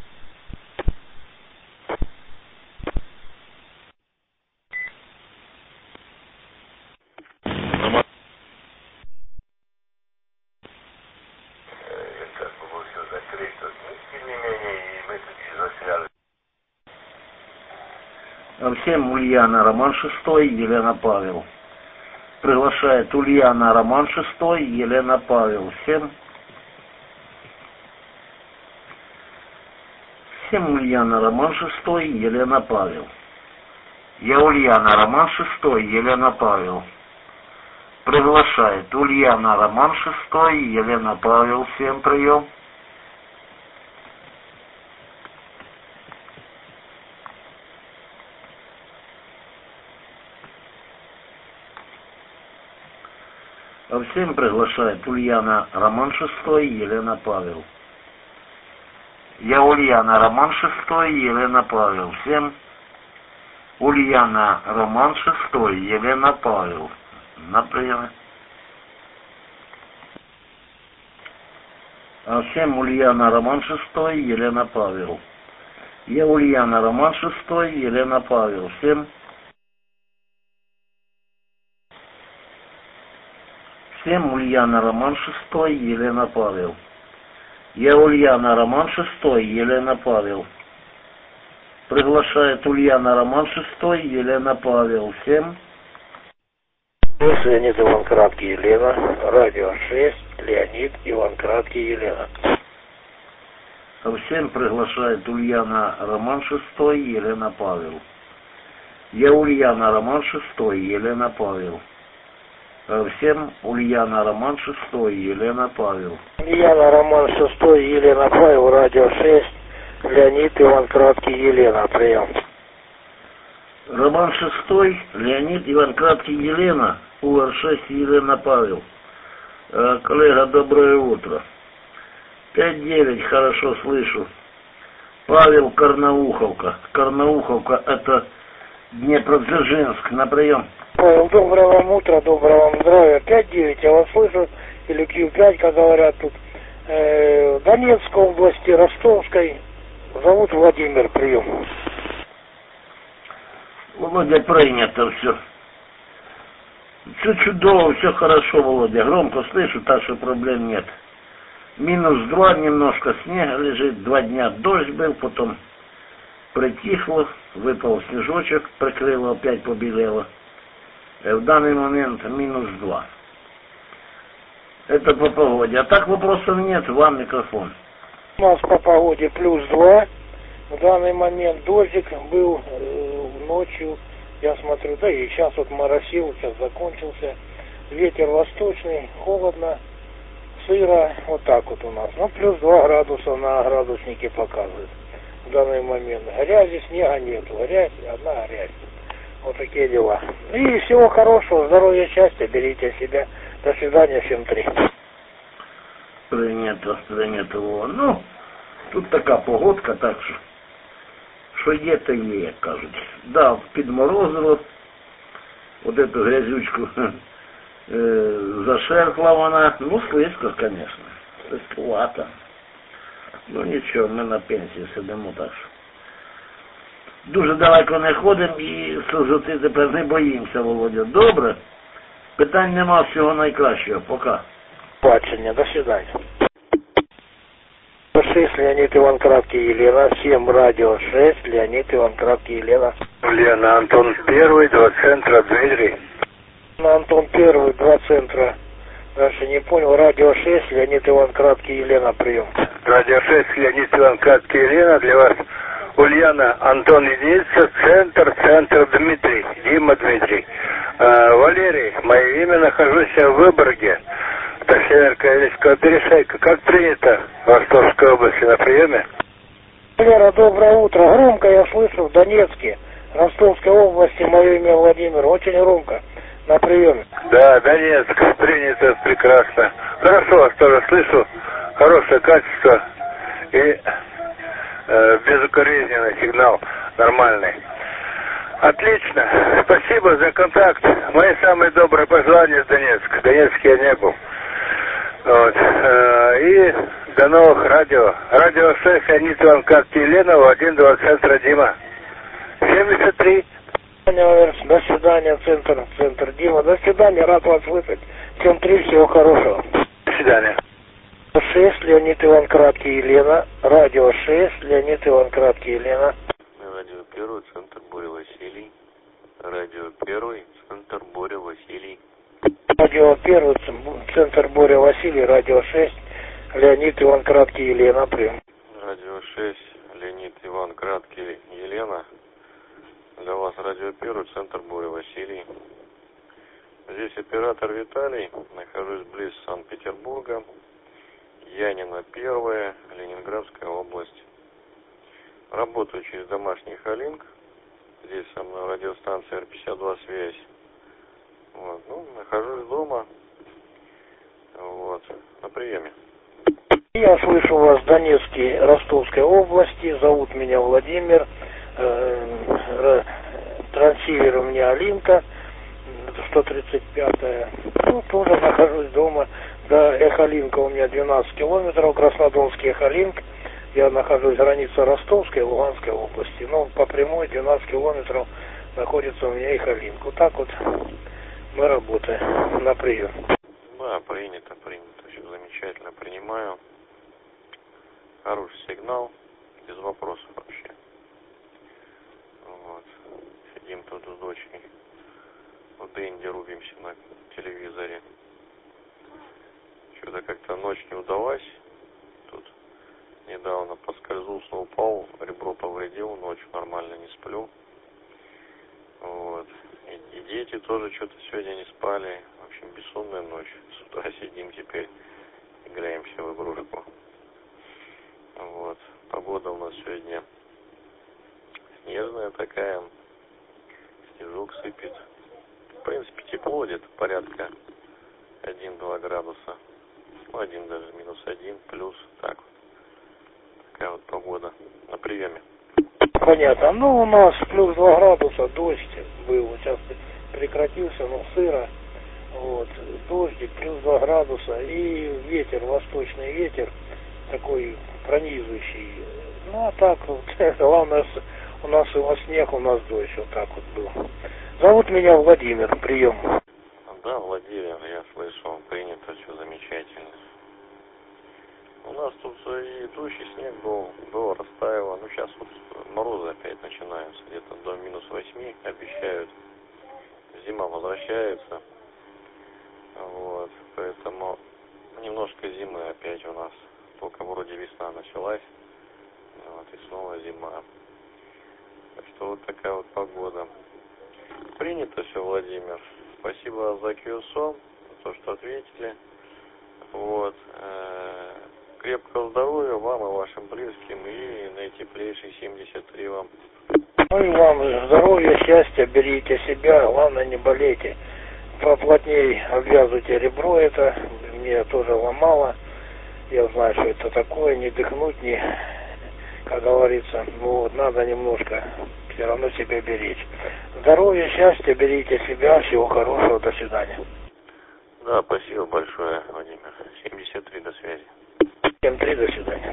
Всем Ульяна, роман 6, Елена Павел. Приглашает Ульяна, роман 6, Елена Павел. Всем Ульяна, роман 6, Елена Павел. Я Ульяна, роман 6, Елена Павел. Приглашает Ульяна, роман 6, Елена Павел. Всем прием. Всем приглашает Ульяна, роман 6, Елена Павел. Я Ульяна, роман 6, Елена Павел. Всем Ульяна, роман 6, Елена Павел. На приеме. Всем Ульяна, роман 6, Елена Павел. Я Ульяна, роман 6, Елена Павел. Всем Ульяна, роман 6, Елена Павел. Я Ульяна, роман 6, Елена Павел. Приглашает Ульяна, роман 6, Елена Павел. Всем. Леонид Иван Краткий, Елена. Радио 6, Леонид Иван Краткий, Елена. Всем приглашает Ульяна Роман 6, Елена Павел. Я Ульяна Роман 6, Елена Павел. Всем Ульяна Роман 6, Елена Павел. Ульяна Роман 6, Елена Павел, радио 6, Леонид Иван Краткий, Елена, прием. Роман 6, Леонид Иван Краткий, Елена, УР6, Елена Павел. Коллега, доброе утро. 5-9, хорошо слышу. Павел, Карнауховка. Карнауховка, это Днепродзержинск, на прием. Павел, доброе вам утро, доброго вам здравия. 5-9, я вас слышу, или Q5, как говорят тут. Донецкой области, Ростовской. Зовут Владимир, прием. Володя, принято все. Все чудово, все хорошо, Володя. Громко слышу, так что проблем нет. -2, немножко снега лежит, 2 дня дождь был, потом притихло, выпал снежочек, прикрыло, опять побелело. В данный момент -2. Это по погоде. А так вопросов нет, вам микрофон. У нас по погоде +2. В данный момент дождик был ночью, я смотрю, да и сейчас вот моросил, сейчас закончился. Ветер восточный, холодно, сыро, вот так вот у нас. Ну, +2 градуса на градуснике показывает в данный момент. Грязи, снега нету, грязь, одна грязь. Вот такие дела. И всего хорошего, здоровья, счастья, берите себя. До свидания, всем 3. Принято. Ну, тут така погодка, так що є, то є, як кажуть. Да, підморозило, от эту грязючку зашерхла вона, ну, слизько, звісно, слизькувато. Ну, нічого, ми на пенсії сидимо, так що. Дуже далеко не ходимо і служити тепер не боїмося, Володя. Добре? Питань нема, всього найкращого. Пока. Бачення, до свидания. 6, Леонид Иван Краткий, Елена. 7, радио 6, Леонид Иван Краткий, Елена. Ульяна, Антон 1, 2 центра, Дмитрий. Антон 1, 2 центра. Дальше не понял. Радио 6, Леонид Иван Краткий, Елена, прием. Радио 6, Леонид Иван Краткий, Елена. Для вас Ульяна, Антон единица, центр, Дмитрий. Дима, Дмитрий. Валерий, мое имя, нахожусь в Выборге. Это Северо-Корейского перешейка. Как принято в Ростовской области на приеме? Валера, доброе утро. Громко я слышу в Донецке, Ростовской области, мое имя Владимир. Очень громко. На приеме. Да, Донецк, принято прекрасно. Хорошо вас тоже слышу. Хорошее качество и безукоризненный сигнал, нормальный. Отлично. Спасибо за контакт. Мои самые добрые пожелания в Донецк. В Донецке я не был. Вот. И до новых радио. Радио 6, Леонид Иван Краткий, Елена, 1-2 центра, Дима. 73. До свидания, центр Дима. До свидания, рад вас слышать. Всем 3, всего хорошего. До свидания. 6, Леонид Иван Краткий, Елена. Радио 6, Леонид Иван Краткий, Елена. Радио 1, центр Боря Василий. Радио 1, центр Боря Василий. Радио 1, центр Боря Василий. Радио 6, Леонид Иван Краткий, Елена, прием. Радио 6, Леонид Иван Краткий, Елена. Для вас радио 1, центр Боря Василий. Здесь оператор Виталий. Нахожусь близ Санкт-Петербурга. Янина 1, Ленинградская область. Работаю через домашний Халинг. Здесь со мной радиостанция R52 связь. Вот. Ну, нахожусь дома. Вот. На приеме. Я слышу вас в Донецке, Ростовской области. Зовут меня Владимир. Трансивер у меня Алинка. 135-я. Ну, тоже нахожусь дома. До Эхолинка у меня 12 километров. Краснодонский Эхолинк. Я нахожусь в границе Ростовской и Луганской области. Ну, по прямой 12 километров находится у меня Эхолинк. Вот так вот мы работаем на прием. Да, принято. Все замечательно принимаю. Хороший сигнал. Без вопросов вообще. Вот. Сидим тут с дочкой. В Дэнди рубимся на телевизоре. Что-то как-то ночь не удалась. Тут не недавно поскользнулся, упал, ребро повредил, ночью нормально не сплю. Вот. И дети тоже что-то сегодня не спали. В общем, бессонная ночь. С утра сидим теперь, играемся в игрушку. Вот. Погода у нас сегодня снежная такая. Снежок сыпет. В принципе, тепло где-то, порядка 1-2 градуса. Ну, 1 даже, -1, плюс, так вот. Такая вот погода на приеме. Понятно. Ну, у нас плюс 2 градуса, дождь был. Сейчас прекратился, но сыро. Вот. Дождик, плюс 2 градуса. И ветер, восточный ветер, такой пронизывающий. Ну, а так вот, главное, у нас снег, у нас дождь. Вот так вот был. Зовут меня Владимир. Прием. Да, Владимир, я слышал, принято, все замечательно. У нас тут и идущий снег был, растаяло. Ну, сейчас вот морозы опять начинаются, где-то до -8 обещают. Зима возвращается. Вот, поэтому немножко зимы опять у нас. Только вроде весна началась. Вот, и снова зима. Так что вот такая вот погода. Принято все, Владимир. Спасибо за QSO, за то, что ответили. Вот. Крепкого здоровья вам и вашим близким, и наитеплейший 73 вам. Ну и вам здоровья, счастья, берите себя, главное не болейте. Поплотнее обвязывайте ребро это, мне тоже ломало. Я знаю, что это такое, не дыхнуть, не, как говорится. Вот, надо немножко все равно себя беречь. Здоровья, счастья, берите себя, всего хорошего, до свидания. Да, спасибо большое, Владимир. 73, до связи. 73, до свидания.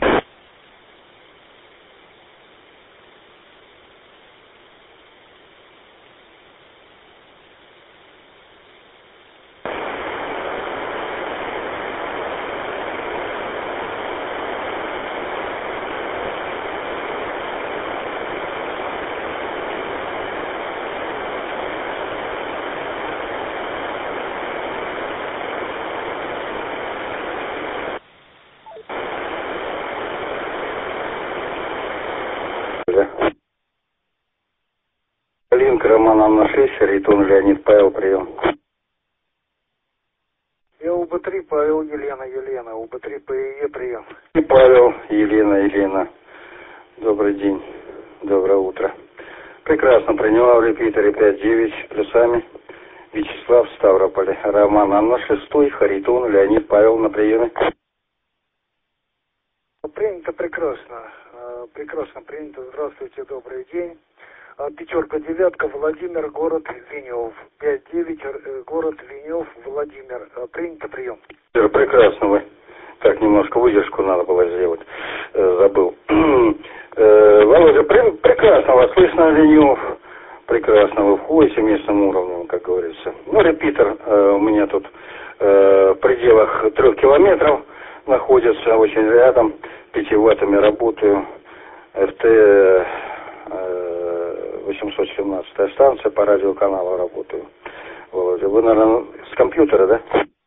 Линк Роман Анна 6, Ритон Леонид Павел, прием. Я УБ-3, Павел, Елена, УБ-3, ПЕ, прием. И Павел, Елена. Добрый день, доброе утро. Прекрасно приняла в репитере 5-9 плюсами. Вячеслав, Ставрополь. Роман Анна 6, Харитон Леонид Павел на приеме. Принято прекрасно. Прекрасно принято. Здравствуйте, добрый день. 5-9, Владимир, город Винев. 5-9, город Винев, Владимир. Принято, прием. Прекрасно вы. Так, немножко выдержку надо было сделать. Забыл. Володя, прекрасно вас слышно, Винев. Прекрасно вы входите местным уровнем, как говорится. Ну, репитер у меня тут в пределах 3 километров находится, очень рядом. 5 ваттами работаю. РТ 817 станция, по радиоканалу работаю. Володя, вы, наверное, с компьютера, да?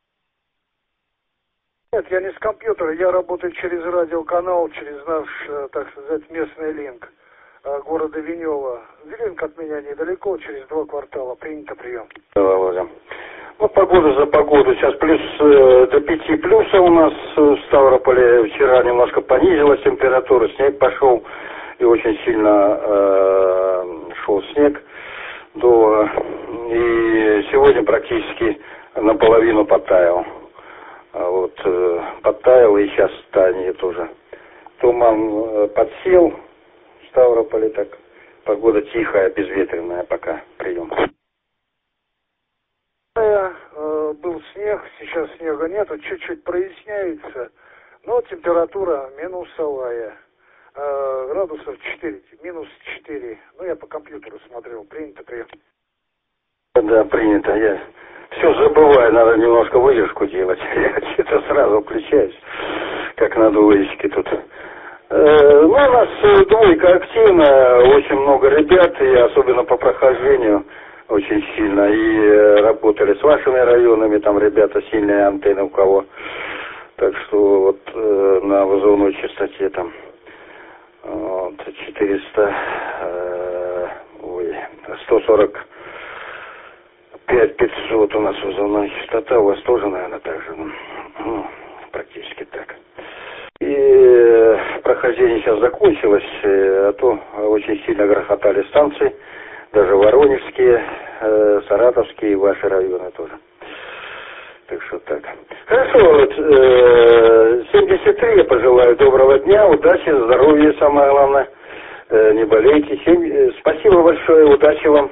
Нет, я не с компьютера, я работаю через радиоканал, через наш, так сказать, местный линк города Винева. Линк от меня недалеко, через 2 квартала. Принято, прием. Да, Володя. Ну, погода за погоду. Сейчас плюс до 5 плюса у нас в Ставрополе. Вчера немножко понизилась температура, снег пошел. И очень сильно шел снег. И сегодня практически наполовину подтаял. Вот, подтаял, и сейчас таяние тоже. Туман подсел в Ставрополе, так. Погода тихая, безветренная пока. Прием. Был снег, сейчас снега нету, чуть-чуть проясняется, но температура минусовая. Градусов 4, -4. Ну, я по компьютеру смотрел. Принято, прием. Да, принято. Я все забываю, надо немножко выдержку делать. Я что-то сразу включаюсь, как на двоечке тут. Ну, у нас двойка активна, очень много ребят, и особенно по прохождению очень сильно. И работали с вашими районами, там ребята сильные антенны у кого. Так что вот на вызовной частоте там 145 500 у нас вызовная частота, у вас тоже, наверное, так же, ну, практически так. И прохождение сейчас закончилось, а то очень сильно грохотали станции, даже воронежские, саратовские и ваши районы тоже. Так что так. Хорошо, вот 73 я пожелаю доброго дня, удачи, здоровья, самое главное, не болейте. Спасибо большое, удачи вам.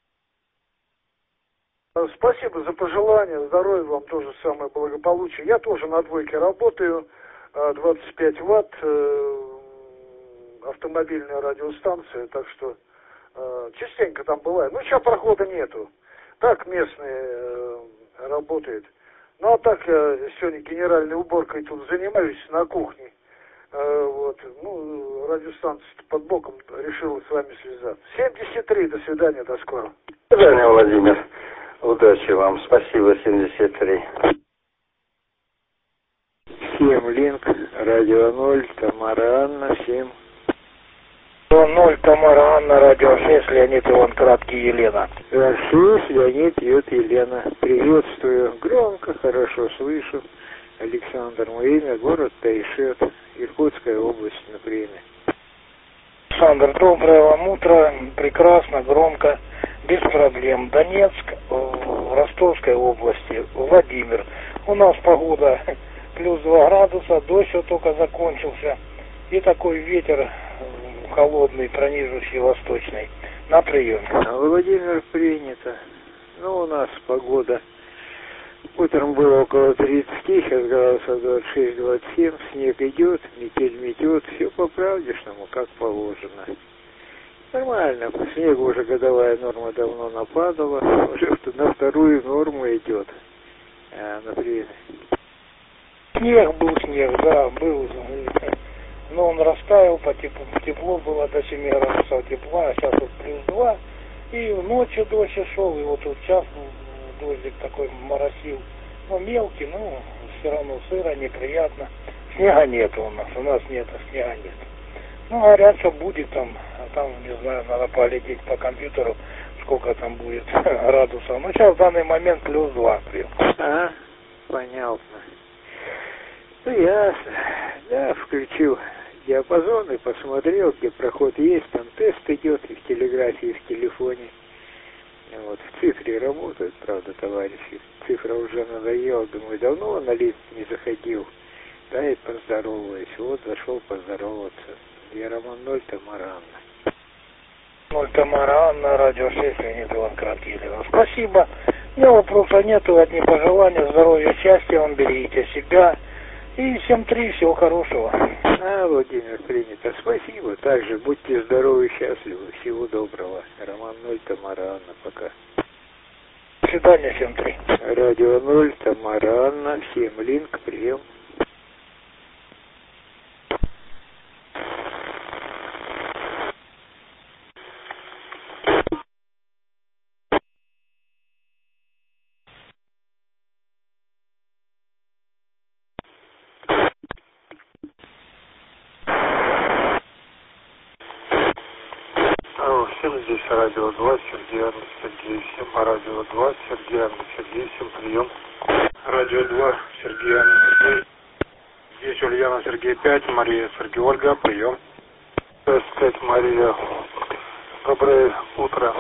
Спасибо за пожелания, здоровья вам тоже, самое благополучие. Я тоже на двойке работаю, 25 ватт, автомобильная радиостанция, так что частенько там бываю. Ну, сейчас прохода нету. Так местные работают. Ну, а так я сегодня генеральной уборкой тут занимаюсь на кухне. Вот, ну, радиостанция под боком, решила с вами связаться. 73, до свидания, до скорого. До свидания, Владимир. Удачи вам. Спасибо, 73. 7 Линк, радио 0, Тамара Анна, 7. 0, Тамара Анна, радио 6, Леонид Иван Краткий, Елена. 6, Леонид, Ют, Елена. Приветствую. Громко, хорошо слышу. Александр, мое имя, город Тайшет, Иркутская область, на приеме. Александр, доброе вам утро. Прекрасно, громко, без проблем. Донецк, в Ростовской области, Владимир. У нас погода плюс 2 градуса, дождь вот только закончился. И такой ветер холодный, пронизывающий восточный. На прием. Владимир, принято. Ну, у нас погода. Утром было около 30, сейчас градусов 26-27, снег идет, метель метет, все по-правдешному, как положено. Нормально, по снегу уже годовая норма давно нападала, уже на вторую норму идет, например. Снег был, да, был, но он растаял, тепло было до 7 градусов тепла, а сейчас вот плюс 2, и ночью дождь шел, и вот сейчас дождик такой моросил, ну мелкий, но все равно сыро, неприятно. Снега нету у нас нет, снега нет. Ну, говорят, что будет там, а там, не знаю, надо полететь по компьютеру, сколько там будет градусов. Ну, сейчас в данный момент плюс 2. А, понятно. Ну, ясно. Да, включил диапазон и посмотрел, где проход есть, там тест идет и в телеграфе, и в телефоне. Вот, в цифре работают, правда, товарищи. Цифра уже надоела, думаю, давно на лист не заходил. Да, и поздороваюсь. Вот, зашел поздороваться. Я Роман 0, Тамара Анна. 0, Тамара Анна, радио 6, Леонид Иван Краткий, Елена. Спасибо. У меня вопроса нету, одни пожелания, здоровья, счастья вам, берегите себя. И всем 3, всего хорошего. Владимир, принято. Спасибо. Также будьте здоровы и счастливы. Всего доброго. Роман 0, Тамара Анна, пока. До свидания, всем 3. Радио 0, Тамара Анна, 7 Линк, прием. Здесь радио 2, Сергей Анна, Сергей 7, радио 2, Сергей Анна, Сергей 7, прием. Радио 2, Сергей Анна, Сергей. Здесь Ульяна, Сергей 5, Мария, Сергей Ольга, прием. 5, Мария, доброе утро.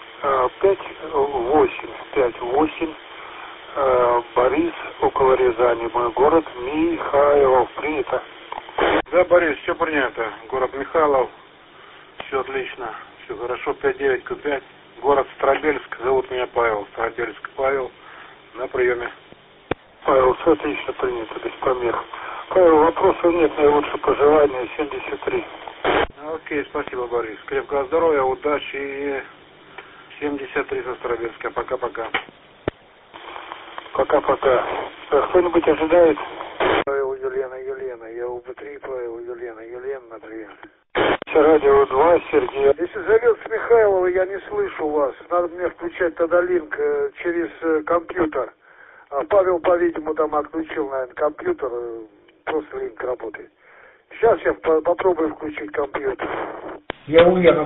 5-8, Борис, около Рязани, мой город, Михайлов, принято. Да, Борис, все принято. Город Михайлов, все отлично. Все хорошо, 59Q5, город Старобельск, зовут меня Павел, Старобельск Павел, на приеме. Павел, все отлично принято, без помех. Павел, вопросов нет, наилучшие пожелания, 73. Окей, спасибо, Борис. Крепкого здоровья, удачи и 73 со Старобельска. Пока-пока. Пока-пока. Кто-нибудь ожидает? Павел, Елена, я УБ3, Павел, Елена, на приеме. Радио 2, Сергей. Если зовет с Михайлова, я не слышу вас. Надо мне включать тогда линк через компьютер. Павел, по-видимому, там отключил, наверное, компьютер, просто линк работает. Сейчас я попробую включить компьютер. Я Ульяна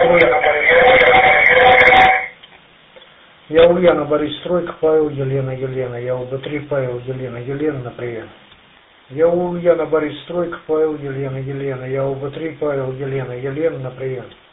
Борис Стройка, Павел, Елена. Я УБ3, Павел, Елена, на привет. Я Ульяна Борис Стройка, Павел, Елена. Я УБ3, Павел, Елена, на привет.